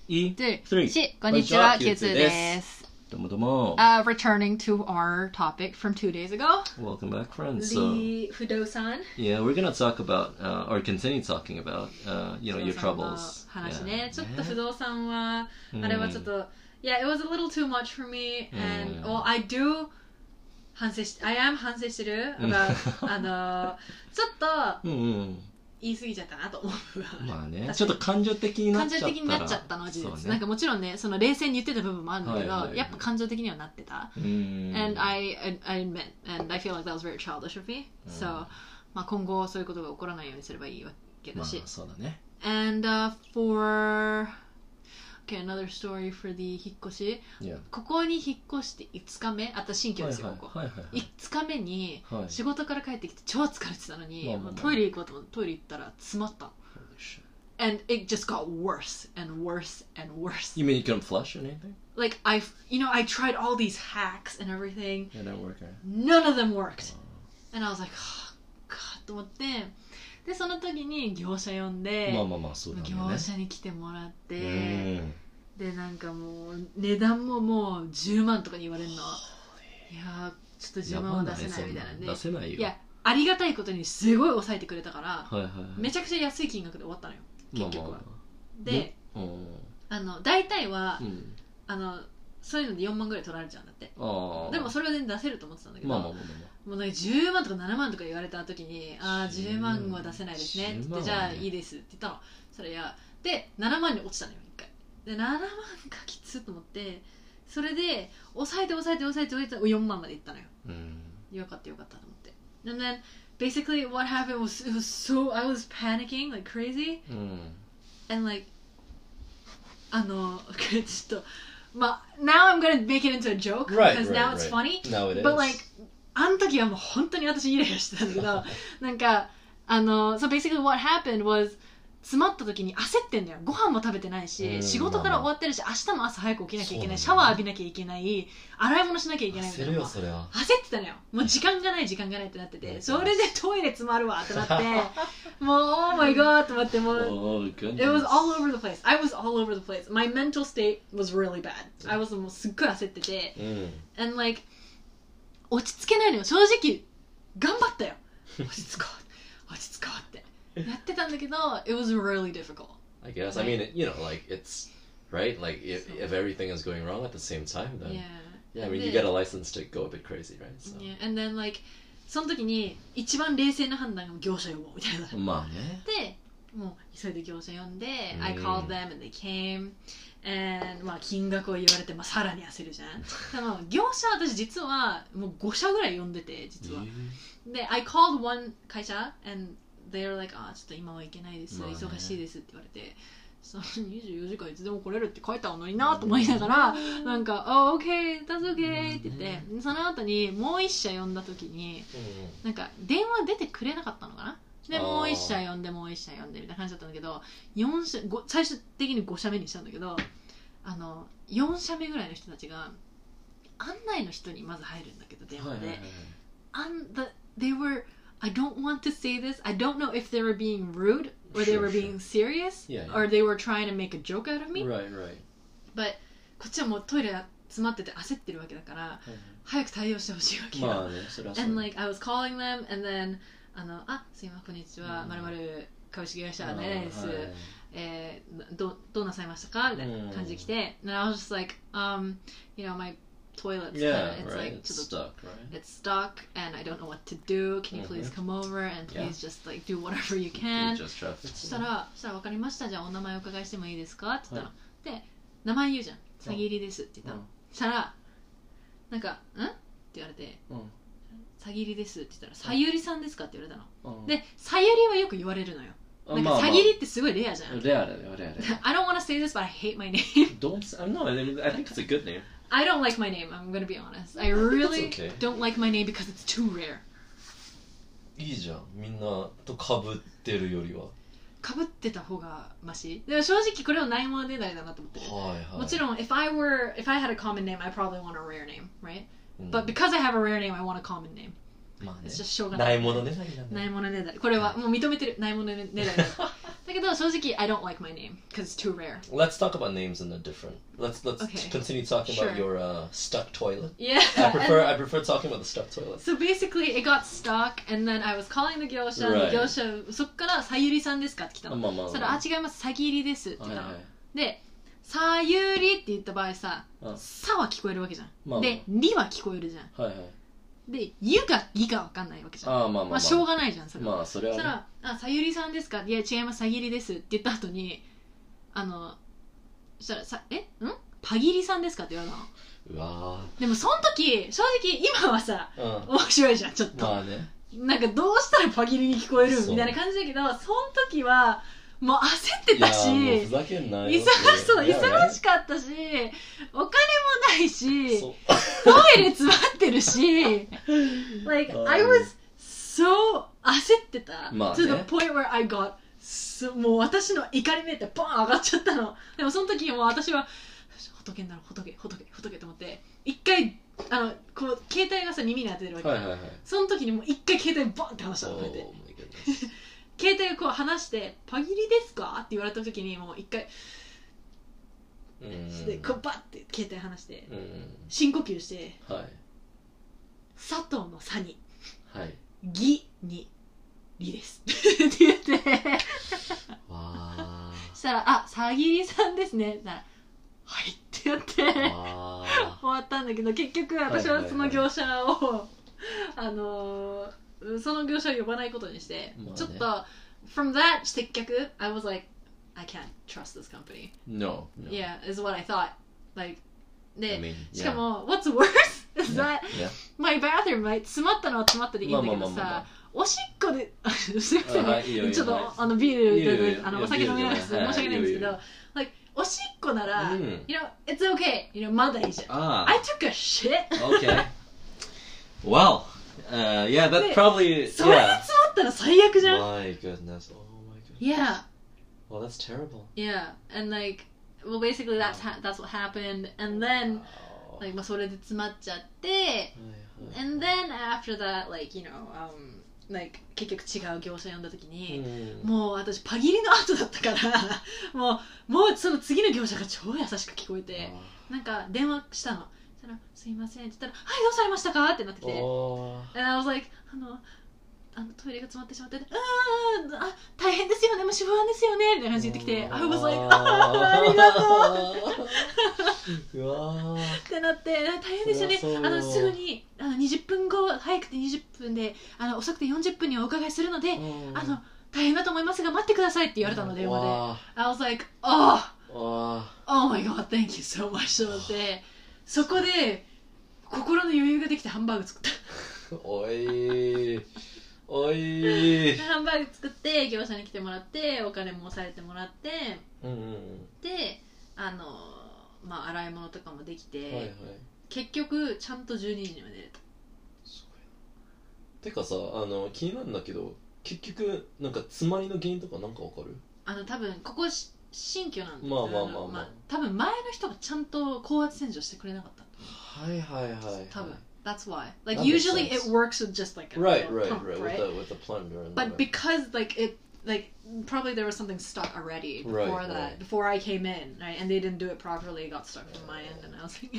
4、こんにちは、Q2 です。 どうもどうも。 Returning to our topic from 2 days ago. Welcome back, friends. The Fudo-san. Yeah, we're gonna talk about, or continue talking about, your troubles. 話ね。ちょっと不動産は、あれはちょっと、Yeah, it was a little too much for me, and well, I am 反省してる。ちょっと、言い過ぎちゃったなと思う。 まあね、ちょっと感情的になっちゃったのは事実。なんかもちろんね、その冷静に言ってた部分もあるんだけど、やっぱ感情的にはなってた。And I admit, and I feel like that was very childish of me. So, まあ今後そういうことが起こらないようにすればいいわけだし。 そうだね。 And for Okay, another story for the 引っ越し。ここに引っ越して5日目、新居ですよ、ここ。5日目に仕事から帰ってきて超疲れてたのに、トイレ行こうと思ってトイレ行ったら詰まった。And it just got worse and worse and worse. You mean you couldn't flush or anything? Like I tried all these hacks and everything. It didn't work. None of them worked. And I was like, oh, God と思って。でその時に業者呼んで、業者に来てもらって、でなんかもう値段ももう10万とかに言われるの。いやちょっと10万は出せないみたいなんで、 出せないよ。 いやありがたいことにすごい抑えてくれたから、めちゃくちゃ安い金額で終わったのよ結局は。で、大体はそういうので4万ぐらい取られちゃうんだって。でもそれは全然出せると思ってたんだけど、もうなんか10万とか7万とか言われた時に、10万は出せないですねって言って、じゃあいいですって言ったの。それやで7万に落ちたのよ1回で、7万かきつと思って、それで抑えて4万までいったのよ。よかったと思って。And then basically what happened was it was so I was panicking like crazy and like ちょっとまあ now I'm gonna make it into a joke because now it's funny but like あの時はもう本当に私イライラしてたんだけどなんかso basically what happened was 詰まった時に焦ってんだよ。ご飯も食べてないし、仕事から終わってるし、明日も朝早く起きなきゃいけない、シャワー浴びなきゃいけない、洗い物しなきゃいけないみたいな。焦ってたのよ。もう時間がないってなってて、それでトイレ詰まるわってなってもう Oh my god と思って、もう It was all over the place. I was all over the place. My mental state was really bad. I was もうすっごい焦ってて、and like 落ち着けないのよ。正直頑張ったよ。落ち着こうってやってたんだけど it was really difficult. I guess. I mean, like it's right. Like if everything is going wrong at the same time, then yeah. I mean, you get a license to go a bit crazy, right? So. Yeah, and then like その時に一番冷静な判断が業者呼ぼうみたいな。 まあね。 で、もう急いで業者呼んで、I called them and they came. And まあ金額を言われて、まあさらに焦るじゃん。でも業者私実はもう5社ぐらい呼んでて実は。で、I called one 会社 and they were like ちょっと今はいけないです、忙しいですって言われて、その24時間いつでも来れるって書いてあるのになと思いながら、なんかOh okay, that's okay って言って、その後にもう1社呼んだ時に、なんか電話出てくれなかったのかな。でもう1社呼んでみたいな感じだったんだけど、最終的に5社目にしたんだけど、4社目ぐらいの人たちが案内の人にまず入るんだけど電話で、they were I don't want to say this. I don't know if they were being rude or they were being serious or they were trying to make a joke out of me. Right. But こっちはもうトイレ詰まってて焦ってるわけだから、早く対応してほしいわけよ。 まあね、それはそう。 And like I was calling them and then すいませんこんにちは、まるまる株式会社ねです。どうなさいましたかみたいな感じで来て、and I was just like my toilet's it's stuck, right? It's stuck and I don't know what to do. Can you please come over and please just like do whatever you can? そしたら分かりました。じゃあお名前お伺いしてもいいですかって言ったら、で名前言うじゃん。さぎりですって言ったの。そしたらなんかって言われて、さぎりですって言ったら、さゆりさんですかって言われたの。でさゆりはよく言われるのよ。なんかさぎりってすごいレアじゃん。 レアだよ。 I don't want to say this, but I hate my name. No, I think it's a good name. I don't like my name, I'm gonna be honest. I really don't like my name because it's too rare. いいじゃん。みんなと被ってるよりは。 被ってた方がマシ。でも正直これはないものねだりだなと思ってる。もちろん if I had a common name, I probably want a rare name, right? But because I have a rare name, I want a common name. まあね。 しょうがない。 ないものねだりだね。 ないものねだり。これはもう認めてる。ないものねだりだ。 だけど正直 I don't like my name because it's too rare. Let's talk about names in a different. Let's Okay. continue talking Sure. about your stuck toilet. Yeah. I prefer talking about the stuck toilet. So basically it got stuck and then I was calling the 業者、 Right. 業者そっからさゆりさんですかって来たの。 まあまあそれあ違いますさぎりですって言ったの。 はいはいでさゆりって言った場合さ、さは聞こえるわけじゃん。 まあまあでりは聞こえるじゃん。 はいはい。 でゆがぎが分かんないわけじゃん。 ああまあまあまあ。 まあしょうがないじゃんそれは。 まあそれはね。 そしたらあさゆりさんですかいや違いますさぎりですって言った後にそしたらさパギリさんですかって言われたの。 うわでもその時正直今はさ、 うん、 面白いじゃんちょっと、 まあね、 なんかどうしたらパギリに聞こえるみたいな感じだけどその時はもう焦ってたし、 いやもうふざけんなよ忙しかったしお金もないしトイレ詰まってるしlike I was so 焦ってた、 まあね、 to the point where I gotもう私の怒り目ってボーン上がっちゃったの。でもその時も私は仏んだろ仏と思って一回こう携帯がさ耳に当ててるわけ、 はいはいはい、 その時にもう一回携帯ボンって離したのこうやって携帯をこう離してパギリですかって言われた時にもう一回でこうバッて携帯離して深呼吸して、 はい、 佐藤の佐に、 はい、 義にりですって言ってわそしたらあさぎりさんですねって言ったらはいってやって終わったんだけど結局私はその業者を、その業者を呼ばないことにして、まあね、ちょっと from that 接客 I was like I can't trust this company no yeah is what I thought like で、 I mean, yeah. しかも what's worse is that my bathroom 詰まったのは詰まったでいいんだけどさおしっこですいませんちょっとビールお酒飲みながら申し訳ないんですけどlikeおしっこなら、you know, it's okay, まだいいじゃん。I took a shit. Okay. Well, yeah, that probably. それに詰まったら最悪じゃん。 My goodness, oh my goodness. Yeah. Well, that's terrible. Yeah, and like, well, basically that's what happened, and then, like, まあそれで詰まっちゃって、and then after that, like, you know,結局違う業者呼んだ時に、もう私パギリの後だったからもうその次の業者が超優しく聞こえてなんか電話したの。そしたらすいませんって言ったらはいどうされましたかってなってきて and I was like トイレが詰まってしまって大変ですよねもう死亡ですよねみたいな感じで言ってきて I was like ありがとううわってなって大変ですよねすぐに20分後早くて20分で遅くて40分にお伺いするので大変だと思いますが待ってくださいって言われたの電話で I was like oh my god thank you so much と思ってそこで心の余裕ができてハンバーグ作ったおいハンバーグ作って業者に来てもらってお金も抑えてもらって、でまあ洗い物とかもできて、結局ちゃんと12時には寝れた。 すごいな。てかさ気になるんだけど結局なんか詰まりの原因とかなんかわかる？ 多分ここ新居なんでまあ多分前の人がちゃんと高圧洗浄してくれなかった。 はい多分。 That's why. Like usually it works with just like a pump, right? With the plunger. But because probably there was something stuck already before that, before I came in, right? And they didn't do it properly. It got stuck from my end, and I was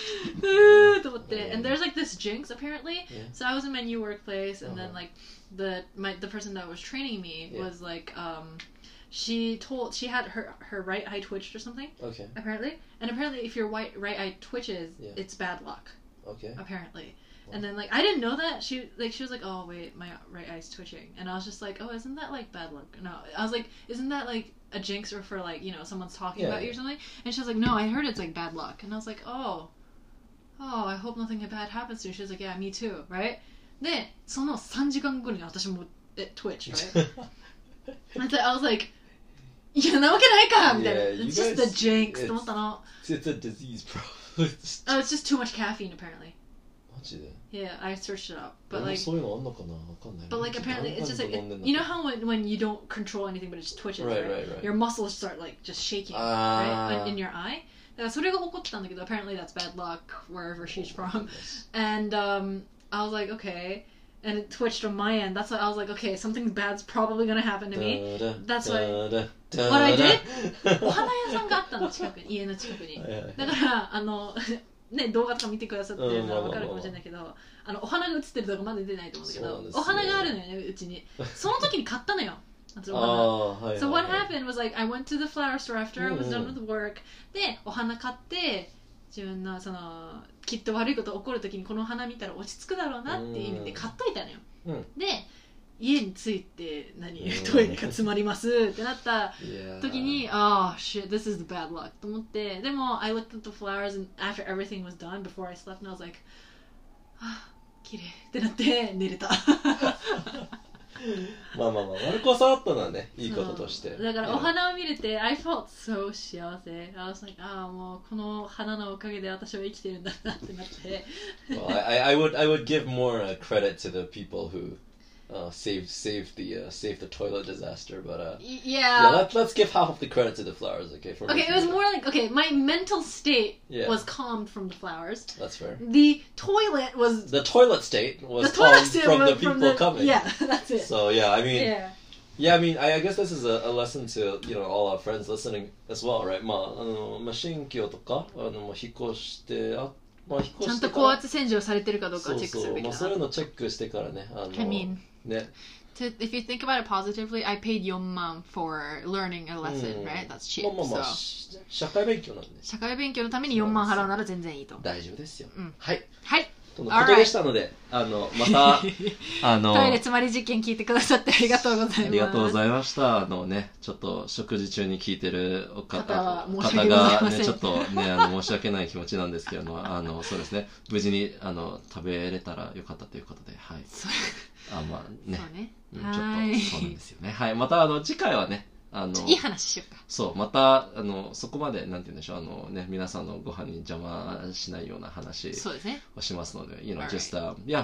like, and there's like this jinx apparently. So I was in my new workplace, and then like the person that was training me was like, she had her right eye twitched or something. Okay. Apparently if your right eye twitches, it's bad luck. Okay. Apparently. And then I didn't know that. She was like, oh wait, my right eye's twitching. And I was just like, oh, isn't that like bad luck? No. I was like, isn't that like a jinx or for like, someone's talking about you or something? And she was like, no, I heard it's like bad luck. And I was like, oh, I hope nothing bad happens to you. She was like, yeah, me too, right? で、その3時間後に私もit twitched, right? And I was like, いや、なわけないかみたいな。It's just a jinx と思ったの。 It's a disease, bro. Oh, it's just too much caffeine, apparently. マジで? Yeah, I searched it up. But like, そういうのあんのかなわかんない。 But like apparently it's just like, you know how when you don't control anything but it just twitches, right? Your muscles start like just shaking, right? In your eye. だからそれが起こったんだけど apparently that's bad luck wherever she's from. And I was like, okay. and it twitched on my end. That's why I was like, okay, something bad's probably gonna happen to me. That's why what I did お花屋さんがあったの近くに家の近くにだからね動画とか見てくださってるのは分かるかもしれないけどお花が映ってる動画まだ出てないと思うんだけどお花があるのよねうちにその時に買ったのよSo what happened was like I went to the flower store after I was done with work でお花買って自分のそのきっと悪いこと起こる時にこの花見たら落ち着くだろうなっていう意味で買っといたのよ、で家に着いてトイレが詰まりますってなった時にoh shit this is the bad luck と思ってでも I looked at the flowers and after everything was done before I slept and I was like 綺麗ってなって寝れたまあ悪く収まったのはねいいこととしてだからお花を見れて I felt so 幸せ I was like もうこの花のおかげで私は生きてるんだなってなって well, I would give more credit to the people who saved the toilet disaster, but let's give half of the credit to the flowers, okay? Okay, it was more like my mental state was calmed from the flowers. That's fair. The toilet state was calmed from the people coming. Yeah, that's it. So I mean, I guess this is a lesson to all our friends listening as well, right? 新居とか引っ越してちゃんと高圧洗浄されてるかどうかチェックするべきだな。 そういうのチェックしてからね。 I mean, if you think about it positively, I paid 4万 for learning a lesson, right? That's cheap. 社会勉強なんで。 社会勉強のために4万払うなら全然いいと。 大丈夫ですよ。はい。 はい。 とのことでしたので、またトイレ詰まり実験聞いてくださってありがとうございます。 ありがとうございました。ちょっと食事中に聞いてる方がね、ちょっとね、申し訳ない気持ちなんですけどそうですね、無事に食べれたらよかったということで、はい。まあね、ちょっとそうなんですよね。はい、また次回はね。 いい話しようか。 そう、またそこまでなんて言うんでしょう皆さんのご飯に邪魔しないような話をしますので、just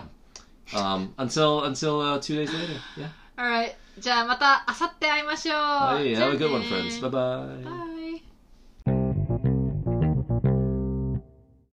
until 2 days later. Yeah. Alright. じゃあまた明後日会いましょう。 Have a good one, friends. Bye bye. Bye.